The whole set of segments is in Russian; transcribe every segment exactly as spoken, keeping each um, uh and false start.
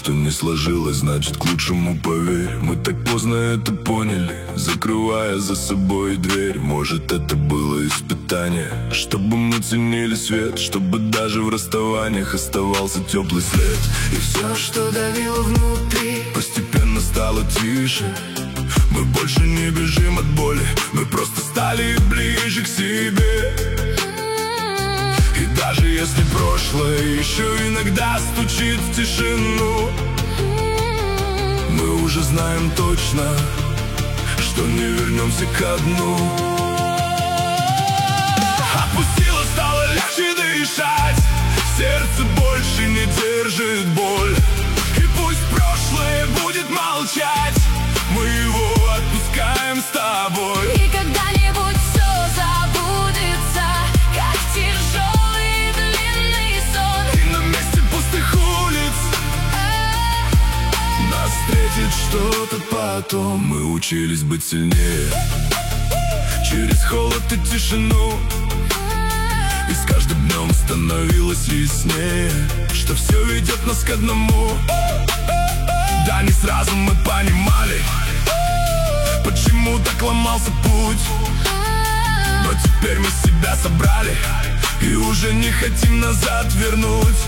что не сложилось, значит к лучшему, поверь. Мы так поздно это поняли, закрывая за собой дверь. Может, это было испытание, чтобы мы ценили свет, чтобы даже в расставаниях оставался теплый след. И все, что давило внутри, постепенно стало тише. Мы больше не бежим от боли, мы просто стали ближе к себе. И даже если прошлое еще иногда стучит в тишину, мы уже знаем точно, что не вернемся ко дну. Отпустила, стало легче дышать, сердце больше не держит боль. И пусть прошлое будет молчать, мы его отпускаем с тобой. И когда-нибудь все забудется, как тяжелый длинный сон. И на месте пустых улиц нас встретит что-то потом. Мы учились быть сильнее через холод и тишину, и с каждым днем становилось яснее, что все ведет нас к одному. Да, не сразу мы понимали, почему так ломался путь, но теперь мы себя собрали и уже не хотим назад вернуть.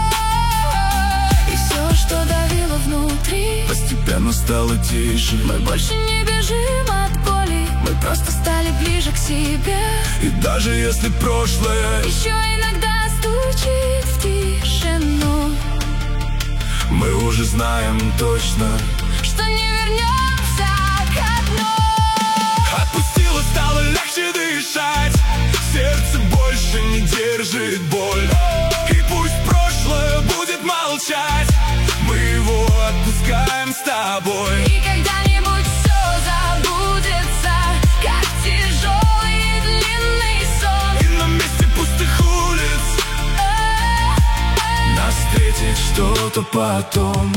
И все, что давило внутри, постепенно стало тише. мы больше не бежим от боли, мы просто стали ближе к себе. И даже если прошлое еще иногда стучит в тишину, мы уже знаем точно, что не вернемся ко дну. Отпустила, стало легче дышать, сердце больше не держит боль. И пусть прошлое будет молчать, мы его отпускаем с тобой. И когда-нибудь все забудется, как тяжелый длинный сон. И на месте пустых улиц нас встретит что-то потом.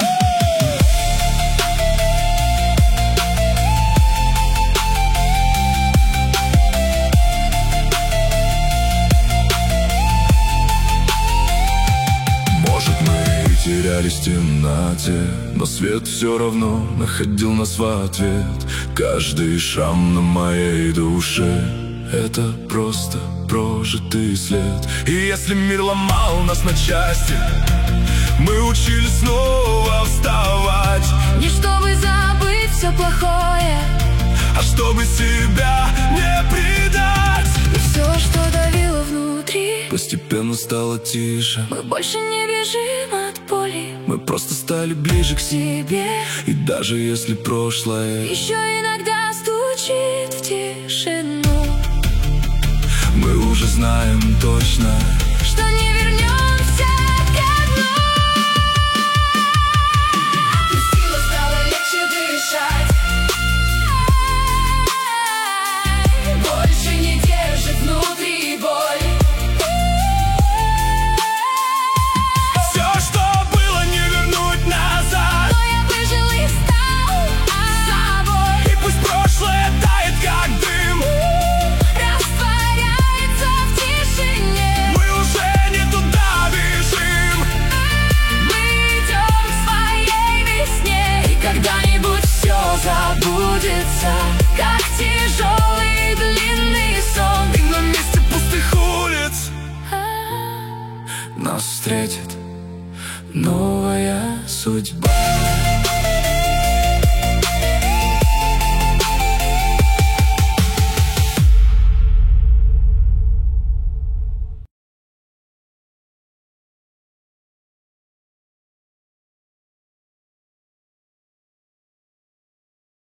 Терялись в темноте, но свет все равно находил нас в ответ. Каждый шрам на моей душе — это просто прожитый след. И если мир ломал нас на части, мы учились снова вставать. Не чтобы забыть все плохое, а чтобы себя не предать. И все, что давило внутри, постепенно стало тише. мы больше не бежим от боли, мы просто стали ближе к себе. И даже если прошлое еще иногда стучит в тишину, мы уже знаем точно, что не вернемся ко дну. Отпустила, стало легче дышать, больше не держит внутри боль. Забудется, как тяжелый длинный сон. И на месте пустых улиц нас встретит новая судьба.